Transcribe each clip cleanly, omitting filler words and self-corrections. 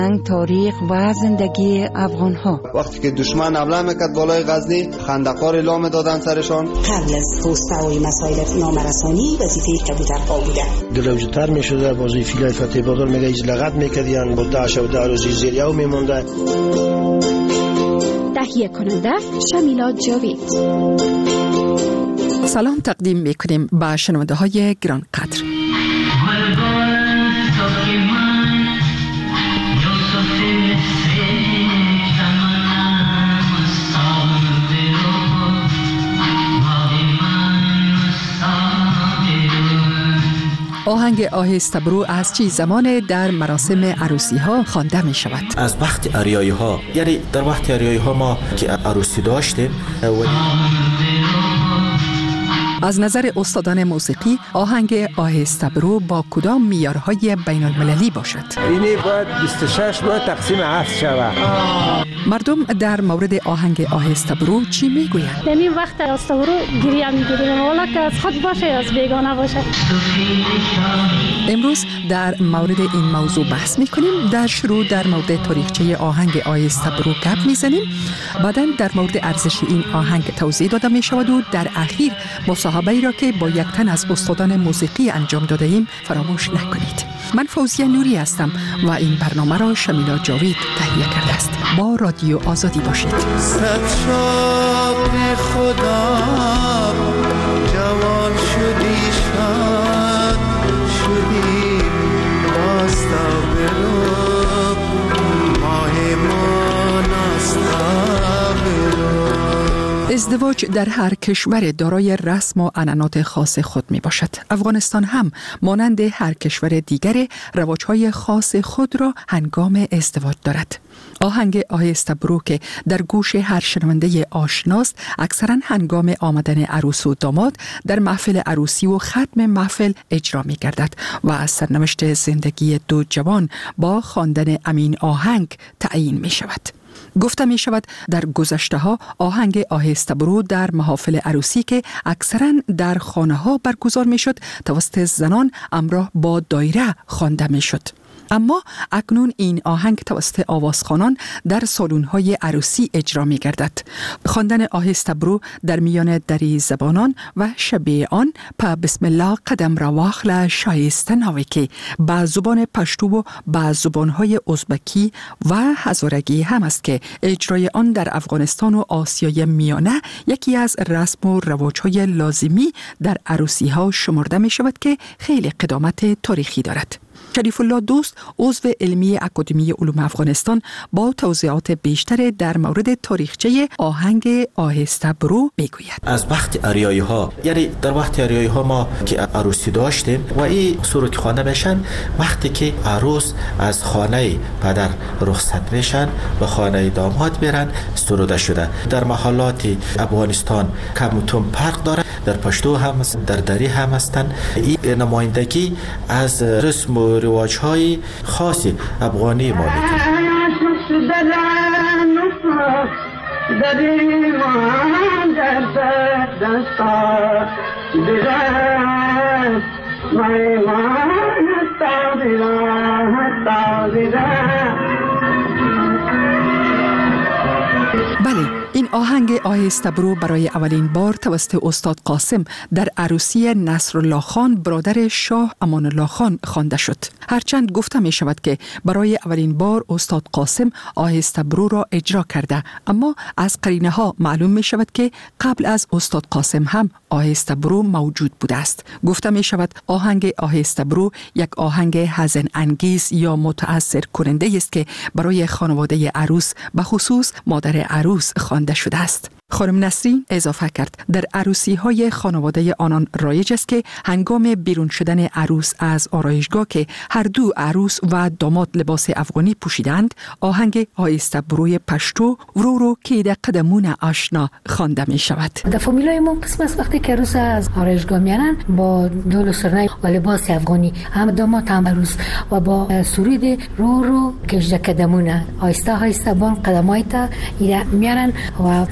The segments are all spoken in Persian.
تاریخ و زندگی افغان ها. وقتی که دشمن حمله میکرد بالای غزنی، خندق‌ها را لام دادن سرشان. قبل از توسعه مسائل نامرسانی وظیفه کبوترها بوده. دلوجتر میشده بازی فیلای فتح بادر میگه ایز لغت میکردیان با داعش و داروزی زیریو میمونده. تهیه کننده شمیلا جاوید. سلام تقدیم میکنیم به شنونده های گران قدر. آهنگ آهسته برو از چه زمان در مراسم عروسی ها خوانده می شود؟ از وقت عریایی ها، یعنی در وقت عریایی ها ما که عروسی داشتیم. از نظر استادان موسیقی آهنگ آهسته برو با کدام معیارهای بین المللی باشد؟ اینی باید 26 باید تقسیم 7 شود. مردم در مورد آهنگ آهسته برو چی میگویند؟ یعنی وقت آهسته برو گریه میگیریم، والا که از خود باشه از بیگانه باشه. امروز در مورد این موضوع بحث میکنیم. در شروع در مورد تاریخچه آهنگ آهسته برو گپ میزنیم، بعداً در مورد ارزش این آهنگ توضیح داده میشود و در اخیر مصاحبه‌ای را که با یک تن از استادان موسیقی انجام داده ایم فراموش نکنید. من فوزیه نوری هستم و این برنامه را شمیلا جاوید تهیه کرده است. با رادیو آزادی باشید. صد شاپ خدا جوان شدی شاد شدی واستا برو ماه ما ناستا برو. ازدواج در هر کشور دارای رسم و عنعنات خاص خود می باشد. افغانستان هم مانند هر کشور دیگر رواج‌های خاص خود را هنگام ازدواج دارد. آهنگ آهسته برو که در گوش هر شنونده آشناست اکثرا هنگام آمدن عروس و داماد در محفل عروسی و ختم محفل اجرا می گردد و از سرنوشت زندگی دو جوان با خواندن امین آهنگ تعیین می شود. گفته می شود در گذشته ها آهنگ آهسته برو در محافل عروسی که اکثرا در خانه ها برگزار می شد توسط زنان همراه با دایره خوانده می شد. اما اکنون این آهنگ توسط آوازخوانان در سالن‌های عروسی اجرا می‌گردد. خواندن آهسته برو در میان دری زبانان و شبیه آن په بسم الله قدم را واخله شایسته ناوی که به زبان پشتو و به زبان‌های ازبکی و هزارگی هم است که اجرای آن در افغانستان و آسیای میانه یکی از رسم و رواج‌های لازمی در عروسی‌ها شمرده می‌شود که خیلی قدامت تاریخی دارد. شریف الله دوست عضو علمی اکادمی علوم افغانستان با توضیحات بیشتر در مورد تاریخچه آهنگ آهسته برو میگوید. از وقت عریایی ها، یعنی در وقت عریایی ها ما که عروسی داشتیم و این سرود خوانده میشن وقتی که عروس از خانه پدر رخصت میشن و خانه داماد میرن سروده شده. در محلات افغانستان کم فرق داره، در پشتو هم در دری هم هستن. این نمایندگی از رسم و رواج‌های خاص افغانی ما میکنه. بله، این آهنگ آهسته برو برای اولین بار توسط استاد قاسم در عروسی نصرالله خان برادر شاه امان الله خان خوانده شد. هرچند گفته می شود که برای اولین بار استاد قاسم آهسته برو را اجرا کرده، اما از قرینه ها معلوم می شود که قبل از استاد قاسم هم آهسته برو موجود بوده است. گفته می شود آهنگ آهسته برو یک آهنگ حزن انگیز یا متأثر کننده است که برای خانواده عروس به خصوص مادر عروس خوانده شده است. خانم نسرین اضافه کرد در عروسی های خانواده آنان رایج است که هنگام بیرون شدن عروس از آرایشگاه که هر دو عروس و داماد لباس افغانی پوشیدند آهنگ آهسته بروی پشتو ورو که در قدمون آشنا خوانده می شود. در فامیلای ما قسم است وقتی که عروس از آرایشگاه میارن با دول و سرنای و لباس افغانی هم داماد هم عروس و با سرود رو که قدمون آهسته آهسته بان قدمای تا میارن و وقتی که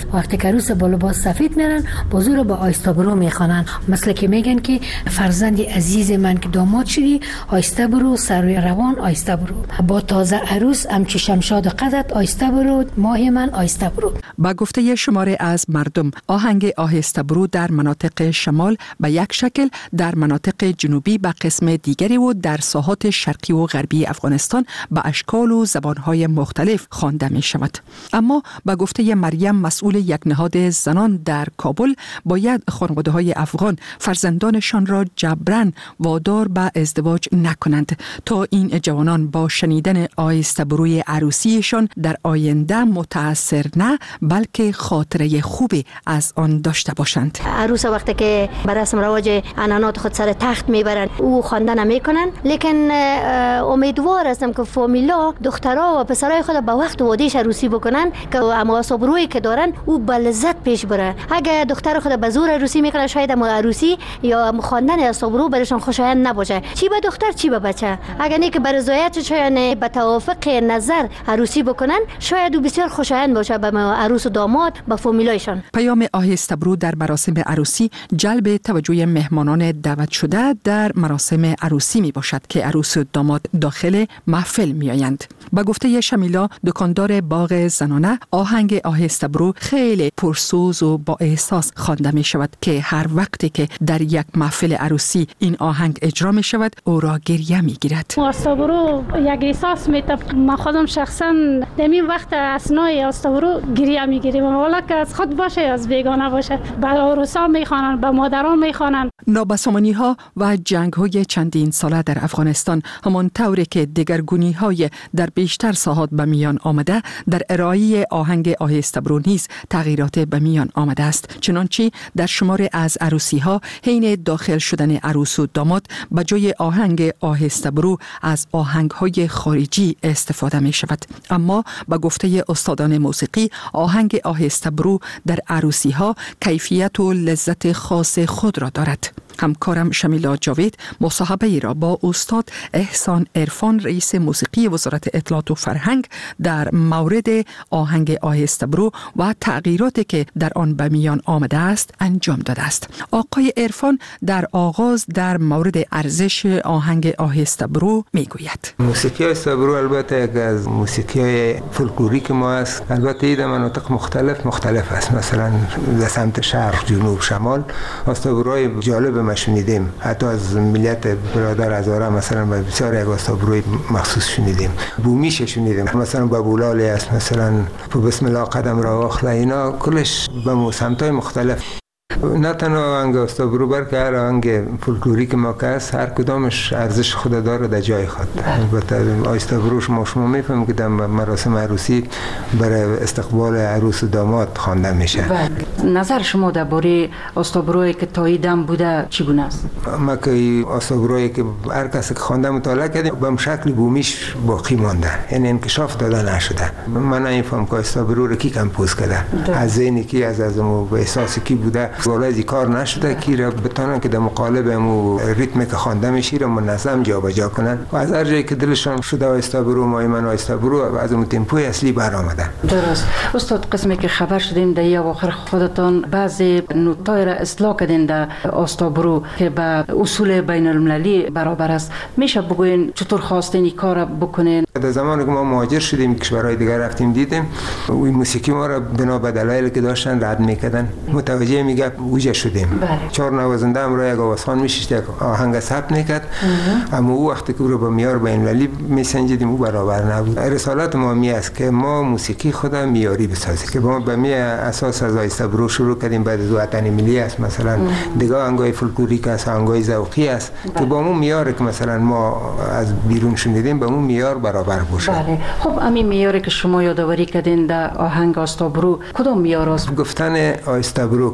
عروس با لباس سفید میرن بازو رو با آیسته برو میخوانن، مثل که میگن که فرزند عزیز من که داماد شدی آیسته برو، سر روان آیسته برو، با تازه عروس همچی شمشاد قدت آیسته برو، ماه من آیسته برو. با گفته شماره از مردم آهنگ آهسته برو در مناطق شمال به یک شکل، در مناطق جنوبی به قسم دیگری و در ساحات شرقی و غربی افغانستان به اشکال و زبانهای مختلف خوانده می شود. اما با گفته مریم مسئول یک نهاد زنان در کابل، باید خانواده‌های افغان فرزندانشان را جبران وادار به ازدواج نکنند تا این جوانان با شنیدن آهسته بروی عروسیشان در آینده متاثر نه بلکه خاطره خوبی از آن داشته باشند. عروس وقتی که بر رسم رواج عنعنات خود سر تخت میبرن او خواندن میکنن، لیکن امیدوار هستم که فامیلا دخترها و پسرای خود به وقت وادیش عروسی بکنن که اما صبرویی که دارن او به لذت پیش بره. اگه دختر خود به زور عروسی میکنه شاید اما عروسی یا خواندن صبرو برشان خوشایند نباشه، چی به دختر چی به بچه. اگه نه که بر رضایت شاید به توافق نظر عروسی بکنن شاید او بسیار خوشایند باشه به عروس و داماد به فامیلایشان. پیام آهسته برو در مراسم عروسی جلب توجه مهمانان دعوت شده در مراسم عروسی می باشد که عروس و داماد داخل محفل می آیند. با گفته شمیلا دکاندار باغ زنانه، آهنگ آهسته برو خیلی پرسوز و با احساس خوانده می شود که هر وقتی که در یک محفل عروسی این آهنگ اجرا می شود او را گریه می گیرد. آهسته برو یک احساس می تب، من خودم شخصا در این وقت اسنای آهسته برو گریه می گیریم، والا که از خود باشه از بیگانه باشه. به عروسا می خوانن، به مادران می خوانن. نابسامانی ها و جنگ های چندین ساله در افغانستان همان طوری که دگرگونی های در بیشتر ساحات به میان آمده، در ارائه آهنگ آهسته برو نیز تغییرات به میان آمده است. چنانچه در شمار از عروسی ها حین داخل شدن عروس و داماد به جای آهنگ آهسته برو از آهنگ های خارجی استفاده می شود. اما با گفته استادان موسیقی آهنگ آهسته برو در عروسی ها کیفیت و لذت خاص خود را دارد. همکارم شمیلا جاوید مصاحبه ای را با استاد احسان عرفان رئیس موسیقی وزارت اطلاعات و فرهنگ در مورد آهنگ آهسته برو و تغییراتی که در آن به میان آمده است انجام داده است. آقای عرفان در آغاز در مورد ارزش آهنگ آهسته برو میگوید. موسیقی آهسته برو البته یک از موسیقی فولکلوریک ما است. البته این در مناطق مختلف است. مثلا در سمت شرق، جنوب، شمال آهسته بروهای جالب شنیدیم. حتی از ملیت برادر هزاره مثلا بسیار یک آهسته بروی مخصوص شنیدیم. بومیش شنیدیم، مثلا بابولالی است، مثلا بسم الله قدم را آخلا، اینا کلش به سمت‌های مختلف. نه تنها آهنگ آهسته برو بلکه هر آهنگ فولکلوریک ما که هست هر کدامش ارزش خود داره در جای خود. البته آهسته بروش شما میفهمید که در مراسم عروسی برای استقبال عروس و داماد خوانده میشه. نظر شما درباره آهسته برویی که تا دم بوده چگونه است؟ ما که آهسته برویی که هر کسی که خوانده مطالعه کردیم به شکل بومیش باقی مانده، یعنی انکشاف داده نشده. من نمیفهم که آهسته برو رو کی کمپوز کرده، از ذهنی کی، از احساسی کی بوده، ولی کار نشده که را بتونن که در مقالب امو ریتم که خوانده میشه را منظم جابجا کنن و از هر جایی که دلشان شده آهسته برو من آهسته برو از اون تمپوی اصلی برآمده. درست. استاد، قسمی که خبر شدین در یا آخر خودتان بعضی نوتای را اصلاح کردین در آهسته برو که به اصول بین المللی برابر است، میشه بگوین چطور خواستین این کار بکنین؟ در زمانی که ما مهاجر شدیم کشورهای دیگر رفتیم دیدیم این موسیقی ما را بنا به دلایلی که داشتن رد میکردن. متوجه میگه وجه شدیم. چهار نوازنده هم را یک آوازخوان میشید یک آهنگ ثبت میکرد، اما او وقتی که او رو به معیار بین المللی میسنجیدیم او برابر نبود. رسالت ما می است که ما موسیقی خود معیاری بسازیم که ما به می اساس از آهسته برو شروع کردیم، بعد از وطن ملی است، مثلا دیگه آهنگای فولکلوریک است، آهنگای ذوقی است که با اون معیار که مثلا ما از بیرون شنیدیم به اون معیار برابر باشه. بله. خب همین معیاری که شما یادآوری کردین در آهنگ آهسته برو کدام معیار است؟ گفتن آهسته برو که در کجا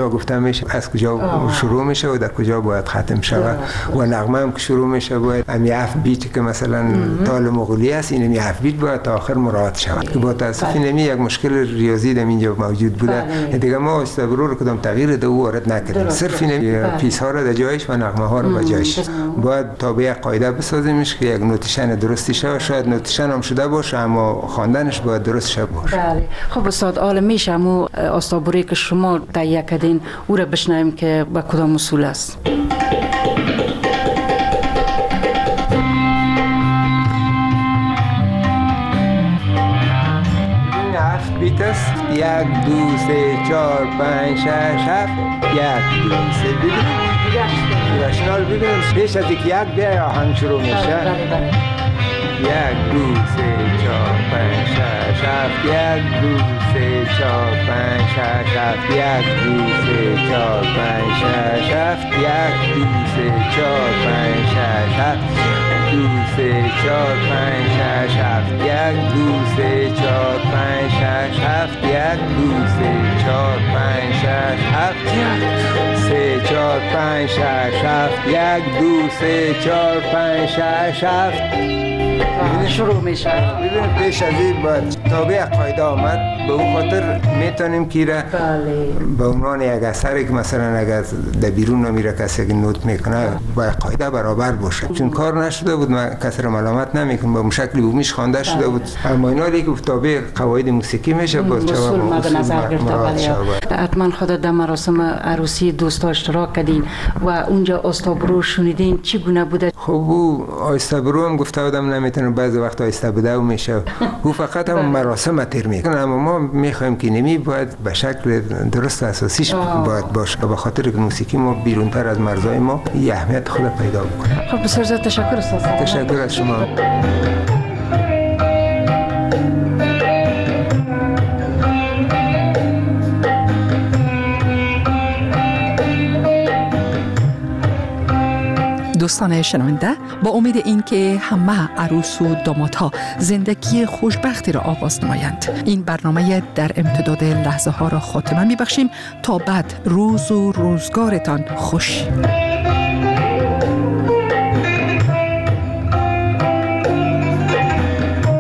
ها گفته میشه از کجا شروع میشه و در کجا باید ختم شود و نغمه هم که شروع میشه باید امی 7 بیت که مثلا تال مغولی است این امی 7 بیت باید تا آخر مراعات شود که با تاسف نمی یک مشکل ریاضی در اینجا موجود بوده دیگه ما آستابرو رو کدام تغییر دو وارد نکردیم صرف این پیس ها رو در جایش و نغمه ها رو به جایش باید تابع قاعده بسازیمش که یک نوتیشن درستی شه شاید نوتیشن هم شده باشه اما خواندنش باید درست شه باشه. بله خب استاد حالا میشه مو آستابرویی که شما تهیه کردین او را بشنویم که با کدام اصول است. بیت است 1 2 3 4 5 6 7 1 2 3 ببینید رشنال ببینید پیش از یک بیا آهنگ شروع میشه 1 2 3 4 5 6 7 1 2 3 4 5 6 7 1 2 3 4 5 6 7 1 2 3 4 5 6 7 2 3 4 5 6 7 1 2 3 4 5 6 7 1 2 3 4 5 6 7 3 4 5 6 7 1 2 3 4 5 6 7 شروع میشه. ببین پیش از این باید تابع قاعده آمد به اون خاطر میتونیم که را به عنوان یک اثری که مثلا اگر در بیرون نمیره کسی که نوت میکنه باید قاعده برابر باشه چون کار نشده بود من کسی را ملامت نمیکنم با شکلی بومیش خوانده شده بود اما اینا که تابع قواعد موسیقی میشه باز جواب به نظر گرفته. حتما خودت در مراسم عروسی دوستا اشتراک کردین و اونجا آستابرو شنیدین چگونه بوده؟ خب او آستابرو هم گفته بودم نمیتونه بعضی وقت آیسته بوده و میشه او فقط هم مراسم تیر میکنه اما ما میخوایم که نمی باید به شکل درست اساسیش باید باشه به خاطر که موسیقی ما بیرونتر از مرزهای ما یه اهمیت خود پیدا بکنه. خب بسیار زیاد تشکر استاد. تشکر از شما. دوستان شنونده با امید اینکه همه عروس و دامادها زندگی خوشبختی را آغاز نمایند این برنامه در امتداد لحظه ها را خاتمه می بخشیم تا بعد روز و روزگارتان خوش.